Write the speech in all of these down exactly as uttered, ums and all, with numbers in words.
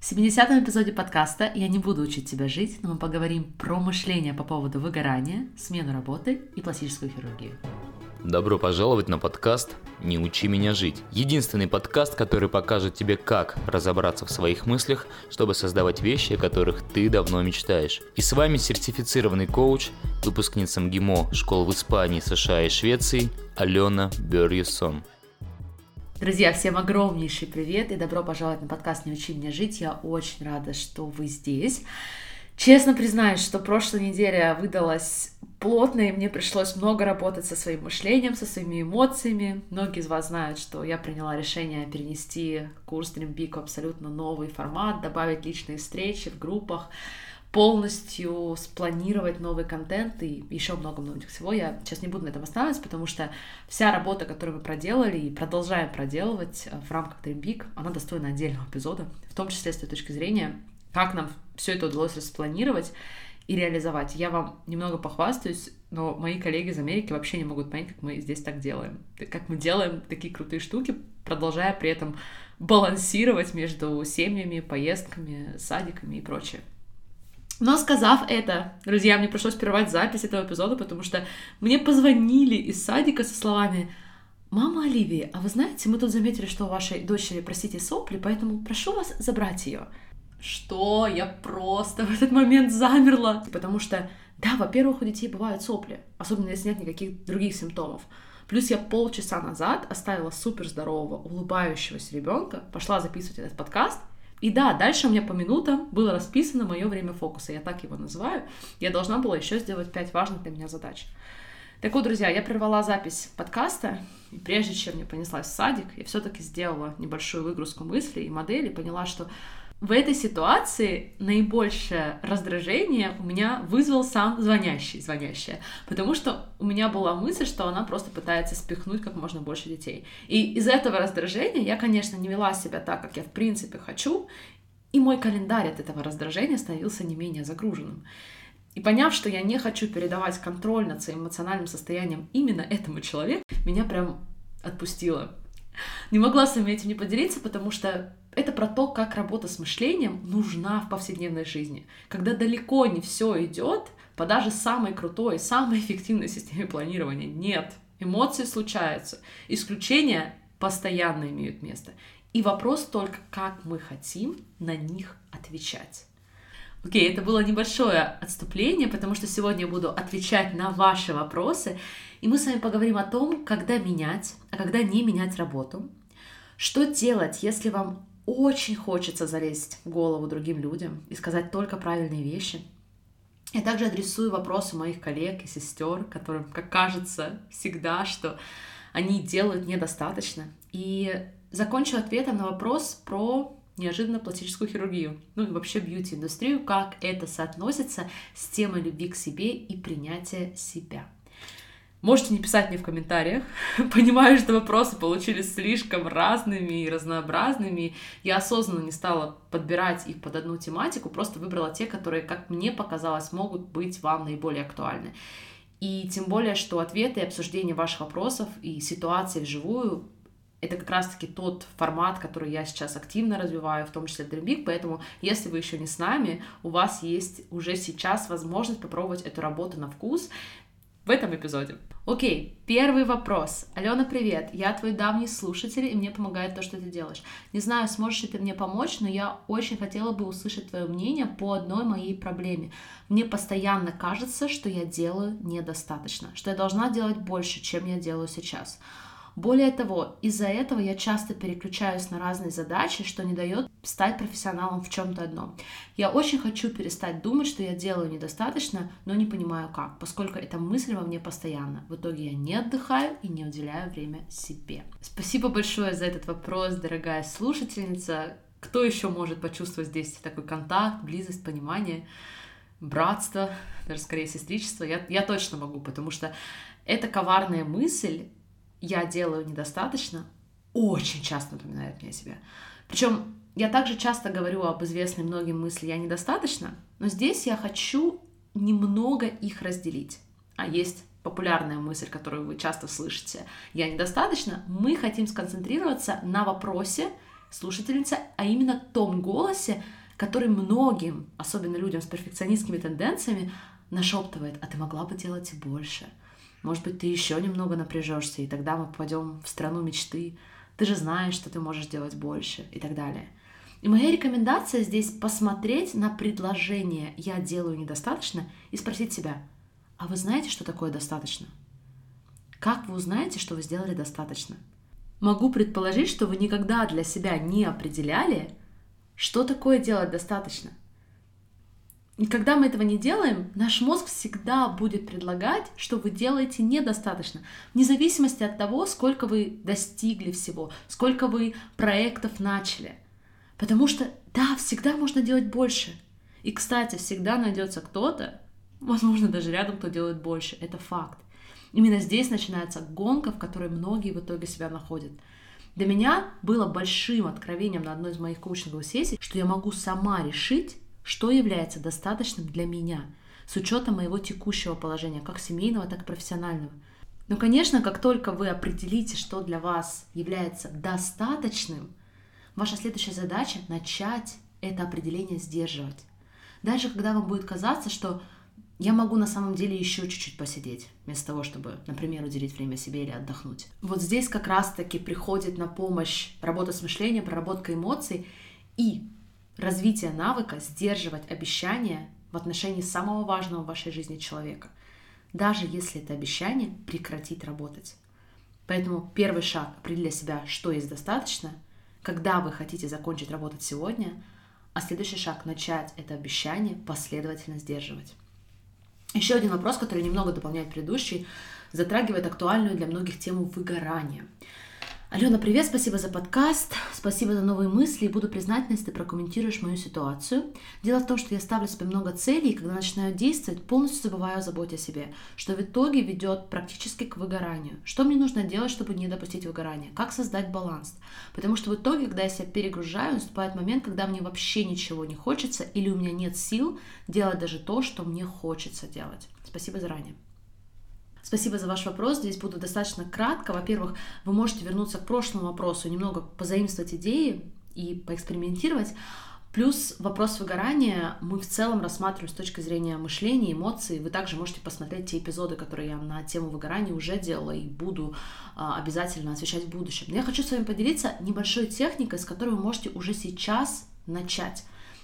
В семидесятом эпизоде подкаста «Я не буду учить тебя жить», но мы поговорим про мышление по поводу выгорания, смену работы и пластическую хирургию. Добро пожаловать на подкаст «Не учи меня жить». Единственный подкаст, который покажет тебе, как разобраться в своих мыслях, чтобы создавать вещи, о которых ты давно мечтаешь. И с вами сертифицированный коуч, выпускница МГИМО школ в Испании, США и Швеции Алена Бёрьесон. Друзья, всем огромнейший привет и добро пожаловать на подкаст «Не учи меня жить». Я очень рада, что вы здесь. Честно признаюсь, что прошлая неделя выдалась плотной, и мне пришлось много работать со своим мышлением, со своими эмоциями. Многие из вас знают, что я приняла решение перенести курс Dream Big в абсолютно новый формат, добавить личные встречи в группах, полностью спланировать новый контент и еще много-много всего. Я сейчас не буду на этом останавливаться, потому что вся работа, которую мы проделали и продолжаем проделывать в рамках Dream Big, она достойна отдельного эпизода, в том числе с той точки зрения, как нам все это удалось распланировать и реализовать. Я вам немного похвастаюсь, но мои коллеги из Америки вообще не могут понять, как мы здесь так делаем. Как мы делаем такие крутые штуки, продолжая при этом балансировать между семьями, поездками, садиками и прочее. Но сказав это, друзья, мне пришлось прервать запись этого эпизода, потому что мне позвонили из садика со словами: «Мама Оливии, а вы знаете, мы тут заметили, что у вашей дочери, простите, сопли, поэтому прошу вас забрать ее». Что? Я просто в этот момент замерла. Потому что, да, во-первых, у детей бывают сопли, особенно если нет никаких других симптомов. Плюс я полчаса назад оставила суперздорового, улыбающегося ребенка, пошла записывать этот подкаст. И да, дальше у меня по минутам было расписано мое время фокуса, я так его называю. Я должна была еще сделать пять важных для меня задач. Так вот, друзья, я прервала запись подкаста, и прежде чем я понеслась в садик, я все-таки сделала небольшую выгрузку мыслей и моделей, поняла, что в этой ситуации наибольшее раздражение у меня вызвал сам звонящий, звонящая, потому что у меня была мысль, что она просто пытается спихнуть как можно больше детей. И из этого раздражения я, конечно, не вела себя так, как я в принципе хочу, и мой календарь от этого раздражения становился не менее загруженным. И поняв, что я не хочу передавать контроль над своим эмоциональным состоянием именно этому человеку, меня прям отпустило. Не могла с вами этим не поделиться, потому что это про то, как работа с мышлением нужна в повседневной жизни. Когда далеко не все идет по даже самой крутой, самой эффективной системе планирования. Нет, эмоции случаются. Исключения постоянно имеют место. И вопрос только, как мы хотим на них отвечать. Окей, это было небольшое отступление, потому что сегодня я буду отвечать на ваши вопросы. И мы с вами поговорим о том, когда менять, а когда не менять работу. Что делать, если вам очень хочется залезть в голову другим людям и сказать только правильные вещи. Я также адресую вопросы моих коллег и сестер, которым, как кажется, всегда, что они делают недостаточно. И закончу ответом на вопрос про неожиданно пластическую хирургию, ну и вообще бьюти-индустрию, как это соотносится с темой любви к себе и принятия себя. Можете не писать мне в комментариях. Понимаю, что вопросы получились слишком разными и разнообразными. Я осознанно не стала подбирать их под одну тематику, просто выбрала те, которые, как мне показалось, могут быть вам наиболее актуальны. И тем более, что ответы и обсуждение ваших вопросов и ситуации вживую — это как раз-таки тот формат, который я сейчас активно развиваю, в том числе в Dream Big, поэтому если вы еще не с нами, у вас есть уже сейчас возможность попробовать эту работу на вкус в этом эпизоде. Окей, первый вопрос. Алена, привет. Я твой давний слушатель, и мне помогает то, что ты делаешь. Не знаю, сможешь ли ты мне помочь, но я очень хотела бы услышать твое мнение по одной моей проблеме. Мне постоянно кажется, что я делаю недостаточно, что я должна делать больше, чем я делаю сейчас. Более того, из-за этого я часто переключаюсь на разные задачи, что не дает стать профессионалом в чем-то одном. Я очень хочу перестать думать, что я делаю недостаточно, но не понимаю как, поскольку эта мысль во мне постоянно. В итоге я не отдыхаю и не уделяю время себе. Спасибо большое за этот вопрос, дорогая слушательница. Кто еще может почувствовать здесь такой контакт, близость, понимание, братство, даже скорее сестричество? Я, я точно могу, потому что эта коварная мысль «я делаю недостаточно» очень часто напоминает мне о себе. Причем я также часто говорю об известной многим мысли «я недостаточно», но здесь я хочу немного их разделить. А есть популярная мысль, которую вы часто слышите «я недостаточно», мы хотим сконцентрироваться на вопросе, слушательница, а именно том голосе, который многим, особенно людям с перфекционистскими тенденциями, нашептывает: а ты могла бы делать и больше. Может быть, ты еще немного напряжешься, и тогда мы попадем в страну мечты. Ты же знаешь, что ты можешь делать больше, и так далее. И моя рекомендация здесь посмотреть на предложение «я делаю недостаточно» и спросить себя: а вы знаете, что такое достаточно? Как вы узнаете, что вы сделали достаточно? Могу предположить, что вы никогда для себя не определяли, что такое делать достаточно. И когда мы этого не делаем, наш мозг всегда будет предлагать, что вы делаете недостаточно, вне зависимости от того, сколько вы достигли всего, сколько вы проектов начали. Потому что, да, всегда можно делать больше. И, кстати, всегда найдется кто-то, возможно, даже рядом, кто делает больше. Это факт. Именно здесь начинается гонка, в которой многие в итоге себя находят. Для меня было большим откровением на одной из моих коучинговых сессий, что я могу сама решить, что является достаточным для меня, с учетом моего текущего положения, как семейного, так и профессионального. Но, конечно, как только вы определите, что для вас является достаточным, ваша следующая задача — начать это определение сдерживать. Даже когда вам будет казаться, что я могу на самом деле еще чуть-чуть посидеть, вместо того, чтобы, например, уделить время себе или отдохнуть. Вот здесь как раз-таки приходит на помощь работа с мышлением, проработка эмоций и развитие навыка сдерживать обещания в отношении самого важного в вашей жизни человека, даже если это обещание прекратит работать. Поэтому первый шаг — определить для себя, что есть достаточно, когда вы хотите закончить работать сегодня, а следующий шаг — начать это обещание последовательно сдерживать. Еще один вопрос, который немного дополняет предыдущий, затрагивает актуальную для многих тему выгорания. Алена, привет, спасибо за подкаст, спасибо за новые мысли, и буду признательна, если ты прокомментируешь мою ситуацию. Дело в том, что я ставлю себе много целей, и когда начинаю действовать, полностью забываю о заботе о себе, что в итоге ведет практически к выгоранию. Что мне нужно делать, чтобы не допустить выгорания? Как создать баланс? Потому что в итоге, когда я себя перегружаю, наступает момент, когда мне вообще ничего не хочется, или у меня нет сил делать даже то, что мне хочется делать. Спасибо заранее. Спасибо за ваш вопрос. Здесь буду достаточно кратко. Во-первых, вы можете вернуться к прошлому вопросу, немного позаимствовать идеи и поэкспериментировать. Плюс вопрос выгорания мы в целом рассматриваем с точки зрения мышления, эмоций. Вы также можете посмотреть те эпизоды, которые я на тему выгорания уже делала и буду а, обязательно освещать в будущем. Но я хочу с вами поделиться небольшой техникой, с которой вы можете уже сейчас начать.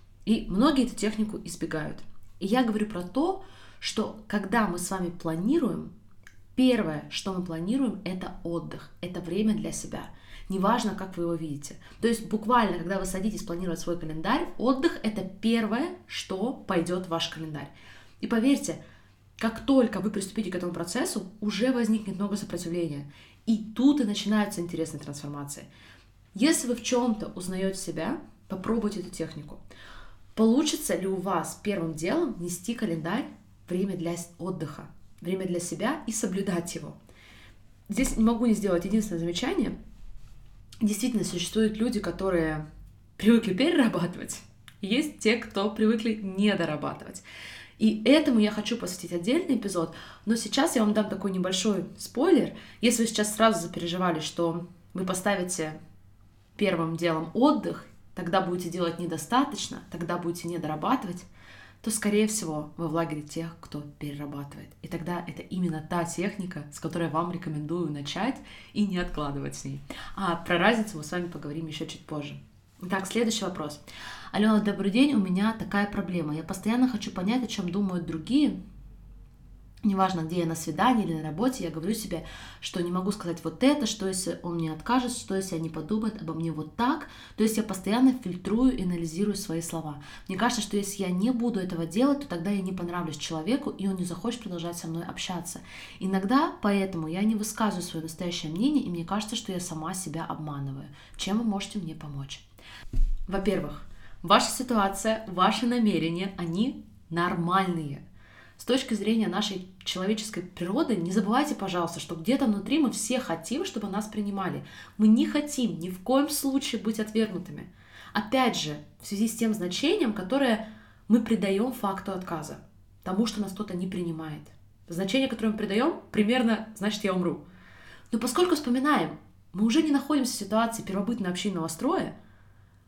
И многие эту технику избегают. И я говорю про то, что когда мы с вами планируем, первое, что мы планируем, это отдых, это время для себя. Неважно, как вы его видите. То есть буквально, когда вы садитесь планировать свой календарь, отдых — это первое, что пойдет в ваш календарь. И поверьте, как только вы приступите к этому процессу, уже возникнет много сопротивления. И тут и начинаются интересные трансформации. Если вы в чем-то узнаете себя, попробуйте эту технику. Получится ли у вас первым делом нести календарь время для отдыха, время для себя и соблюдать его? Здесь не могу не сделать единственное замечание. Действительно, существуют люди, которые привыкли перерабатывать. Есть те, кто привыкли недорабатывать. И этому я хочу посвятить отдельный эпизод. Но сейчас я вам дам такой небольшой спойлер. Если вы сейчас сразу запереживали, что вы поставите первым делом отдых, тогда будете делать недостаточно, тогда будете недорабатывать, то, скорее всего, вы в лагере тех, кто перерабатывает. И тогда это именно та техника, с которой я вам рекомендую начать и не откладывать с ней. А про разницу мы с вами поговорим еще чуть позже. Итак, следующий вопрос. Алена, добрый день, у меня такая проблема. Я постоянно хочу понять, о чем думают другие. Неважно, где я на свидании или на работе, я говорю себе, что не могу сказать вот это, что если он мне откажет, что если они подумают обо мне вот так. То есть я постоянно фильтрую и анализирую свои слова. Мне кажется, что если я не буду этого делать, то тогда я не понравлюсь человеку, и он не захочет продолжать со мной общаться. Иногда поэтому я не высказываю свое настоящее мнение, и мне кажется, что я сама себя обманываю. Чем вы можете мне помочь? Во-первых, ваша ситуация, ваши намерения, они нормальные. С точки зрения нашей человеческой природы, не забывайте, пожалуйста, что где-то внутри мы все хотим, чтобы нас принимали. Мы не хотим ни в коем случае быть отвергнутыми. Опять же, в связи с тем значением, которое мы придаем факту отказа, тому, что нас кто-то не принимает. Значение, которое мы придаем, примерно, значит, я умру. Но поскольку вспоминаем, мы уже не находимся в ситуации первобытно-общинного строя,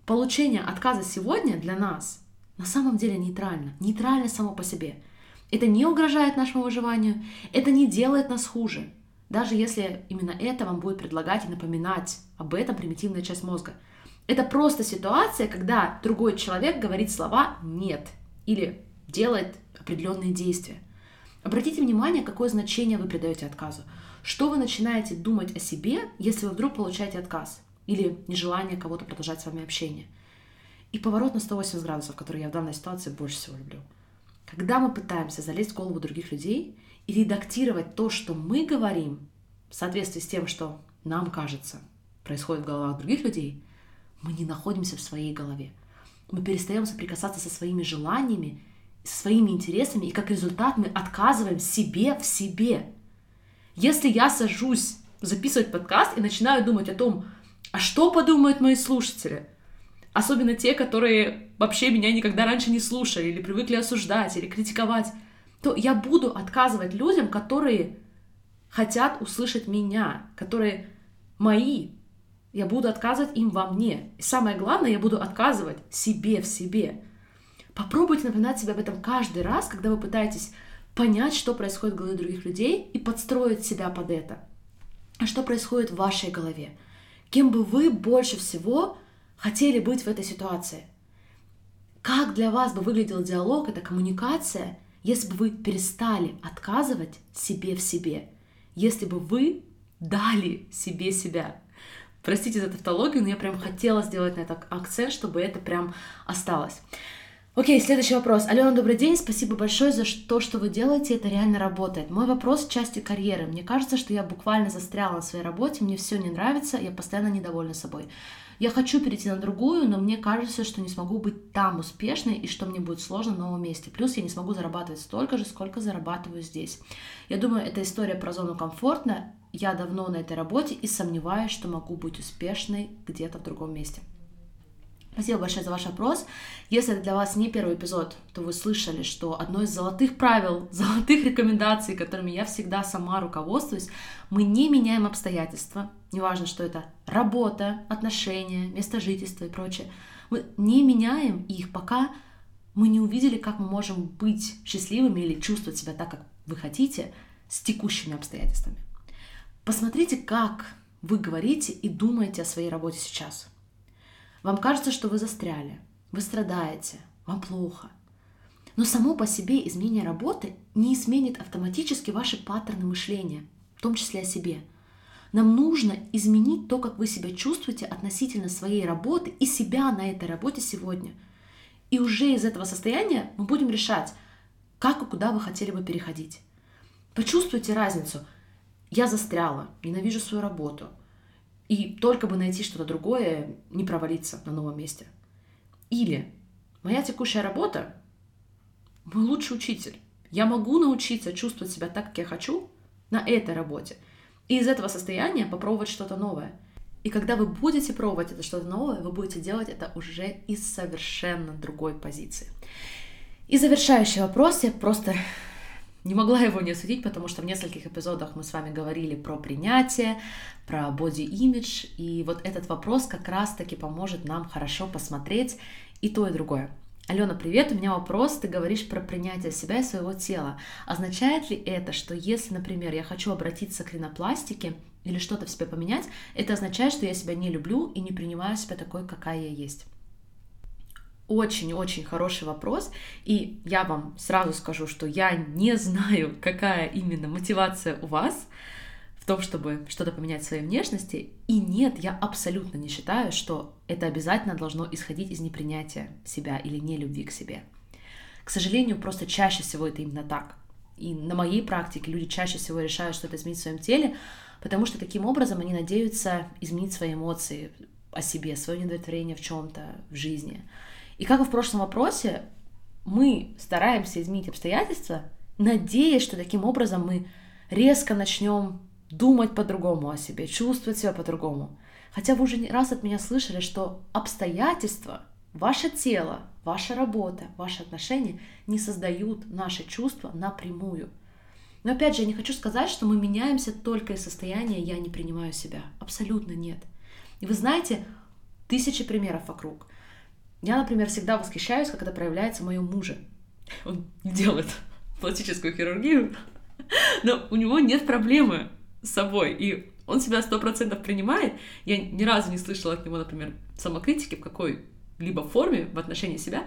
Получение отказа сегодня для нас на самом деле нейтрально. Нейтрально само по себе. Это не угрожает нашему выживанию, это не делает нас хуже. Даже если именно это вам будет предлагать и напоминать об этом примитивная часть мозга. Это просто ситуация, когда другой человек говорит слова «нет» или делает определенные действия. Обратите внимание, какое значение вы придаете отказу. Что вы начинаете думать о себе, если вы вдруг получаете отказ или нежелание кого-то продолжать с вами общение. И поворот на сто восемьдесят градусов, который я в данной ситуации больше всего люблю. Когда мы пытаемся залезть в голову других людей и редактировать то, что мы говорим, в соответствии с тем, что нам кажется происходит в головах других людей, мы не находимся в своей голове. Мы перестаем соприкасаться со своими желаниями, со своими интересами, и как результат мы отказываем себе в себе. Если я сажусь записывать подкаст и начинаю думать о том, а что подумают мои слушатели, особенно те, которые вообще меня никогда раньше не слушали, или привыкли осуждать, или критиковать, то я буду отказывать людям, которые хотят услышать меня, которые мои. Я буду отказывать им во мне. И самое главное, я буду отказывать себе в себе. Попробуйте напоминать себе об этом каждый раз, когда вы пытаетесь понять, что происходит в голове других людей, и подстроить себя под это. А что происходит в вашей голове? Кем бы вы больше всего хотели быть в этой ситуации? Как для вас бы выглядел диалог, эта коммуникация, если бы вы перестали отказывать себе в себе? Если бы вы дали себе себя? Простите за тавтологию, но я прям хотела сделать на это акцент, чтобы это прям осталось. Окей, следующий вопрос. Алена, добрый день. Спасибо большое за то, что вы делаете. Это реально работает. Мой вопрос в части карьеры. Мне кажется, что я буквально застряла на своей работе, мне все не нравится, я постоянно недовольна собой. Я хочу перейти на другую, но мне кажется, что не смогу быть там успешной и что мне будет сложно в новом месте. Плюс я не смогу зарабатывать столько же, сколько зарабатываю здесь. Я думаю, это история про зону комфорта. Я давно на этой работе и сомневаюсь, что могу быть успешной где-то в другом месте. Спасибо большое за ваш вопрос. Если это для вас не первый эпизод, то вы слышали, что одно из золотых правил, золотых рекомендаций, которыми я всегда сама руководствуюсь, мы не меняем обстоятельства, неважно, что это работа, отношения, место жительства и прочее. Мы не меняем их, пока мы не увидели, как мы можем быть счастливыми или чувствовать себя так, как вы хотите, с текущими обстоятельствами. Посмотрите, как вы говорите и думаете о своей работе сейчас. Вам кажется, что вы застряли, вы страдаете, вам плохо. Но само по себе изменение работы не изменит автоматически ваши паттерны мышления, в том числе о себе. Нам нужно изменить то, как вы себя чувствуете относительно своей работы и себя на этой работе сегодня. И уже из этого состояния мы будем решать, как и куда вы хотели бы переходить. Почувствуйте разницу. Я застряла, ненавижу свою работу. И только бы найти что-то другое, не провалиться на новом месте. Или моя текущая работа – мой лучший учитель. Я могу научиться чувствовать себя так, как я хочу на этой работе. И из этого состояния попробовать что-то новое. И когда вы будете пробовать это что-то новое, вы будете делать это уже из совершенно другой позиции. И завершающий вопрос, я просто не могла его не осветить, потому что в нескольких эпизодах мы с вами говорили про принятие, про body-image, и вот этот вопрос как раз-таки поможет нам хорошо посмотреть и то, и другое. Алена, привет, у меня вопрос, ты говоришь про принятие себя и своего тела. Означает ли это, что если, например, я хочу обратиться к ринопластике или что-то в себе поменять, это означает, что я себя не люблю и не принимаю себя такой, какая я есть? Очень-очень хороший вопрос, и я вам сразу скажу, что я не знаю, какая именно мотивация у вас в том, чтобы что-то поменять в своей внешности, и нет, я абсолютно не считаю, что это обязательно должно исходить из непринятия себя или нелюбви к себе. К сожалению, просто чаще всего это именно так. И на моей практике люди чаще всего решают что-то изменить в своем теле, потому что таким образом они надеются изменить свои эмоции о себе, свое недовлетворение в чем-то, в жизни. И как и в прошлом вопросе, мы стараемся изменить обстоятельства, надеясь, что таким образом мы резко начнем думать по-другому о себе, чувствовать себя по-другому. Хотя вы уже не раз от меня слышали, что обстоятельства, ваше тело, ваша работа, ваши отношения не создают наши чувства напрямую. Но опять же, я не хочу сказать, что мы меняемся только из состояния «я не принимаю себя». Абсолютно нет. И вы знаете, тысячи примеров вокруг. Я, например, всегда восхищаюсь, как это проявляется в моем муже. Он делает пластическую хирургию, но у него нет проблемы с собой, и он себя сто процентов принимает. Я ни разу не слышала от него, например, самокритики в какой-либо форме в отношении себя,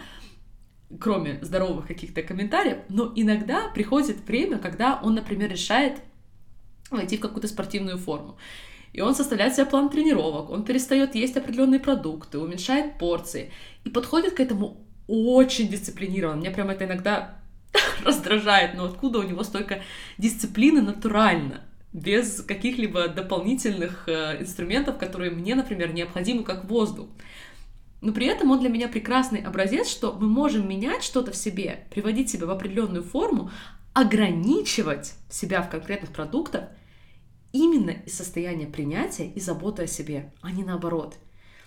кроме здоровых каких-то комментариев, но иногда приходит время, когда он, например, решает войти в какую-то спортивную форму. И он составляет себе план тренировок, он перестает есть определенные продукты, уменьшает порции и подходит к этому очень дисциплинированно. Меня прям это иногда раздражает, но откуда у него столько дисциплины натурально, без каких-либо дополнительных э, инструментов, которые мне, например, необходимы как воздух. Но при этом он для меня прекрасный образец, что мы можем менять что-то в себе, приводить себя в определенную форму, ограничивать себя в конкретных продуктах именно из состояния принятия и заботы о себе, а не наоборот.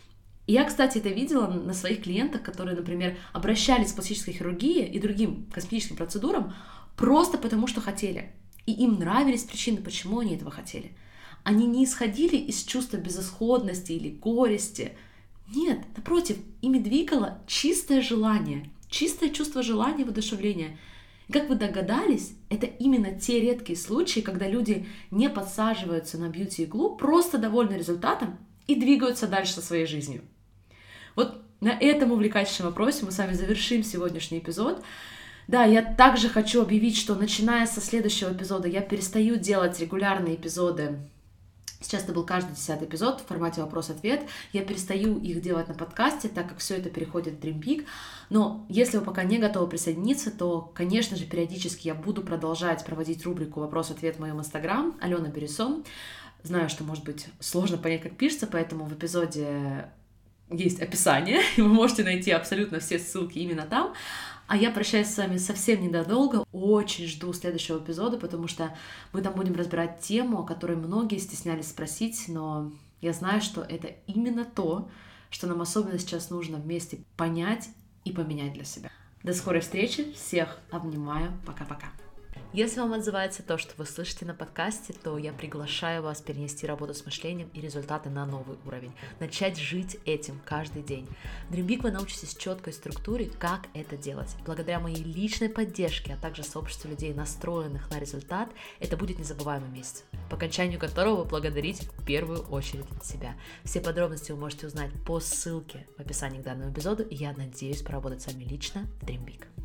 И я, кстати, это видела на своих клиентах, которые, например, обращались к пластической хирургии и другим косметическим процедурам просто потому, что хотели. И им нравились причины, почему они этого хотели. Они не исходили из чувства безысходности или горести. Нет, напротив, ими двигало чистое желание, чистое чувство желания и воодушевления. И как вы догадались, это именно те редкие случаи, когда люди не подсаживаются на бьюти-иглу, просто довольны результатом и двигаются дальше со своей жизнью. Вот на этом увлекательном вопросе мы с вами завершим сегодняшний эпизод. Да, я также хочу объявить, что начиная со следующего эпизода я перестаю делать регулярные эпизоды. Сейчас это был каждый десятый эпизод в формате вопрос-ответ. Я перестаю их делать на подкасте, так как все это переходит в Dream Big. Но если вы пока не готовы присоединиться, то, конечно же, периодически я буду продолжать проводить рубрику вопрос-ответ в моем инстаграм Алена Бересон. Знаю, что, может быть, сложно понять, как пишется, поэтому в эпизоде есть описание, и вы можете найти абсолютно все ссылки именно там. А я прощаюсь с вами совсем ненадолго. Очень жду следующего эпизода, потому что мы там будем разбирать тему, о которой многие стеснялись спросить, но я знаю, что это именно то, что нам особенно сейчас нужно вместе понять и поменять для себя. До скорой встречи, всех обнимаю, пока-пока. Если вам отзывается то, что вы слышите на подкасте, то я приглашаю вас перенести работу с мышлением и результаты на новый уровень. Начать жить этим каждый день. В Dream Big вы научитесь четкой структуре, как это делать. Благодаря моей личной поддержке, а также сообществу людей, настроенных на результат, это будет незабываемый месяц, по окончанию которого вы благодарите в первую очередь себя. Все подробности вы можете узнать по ссылке в описании к данному эпизоду, и я надеюсь поработать с вами лично в Dream Big.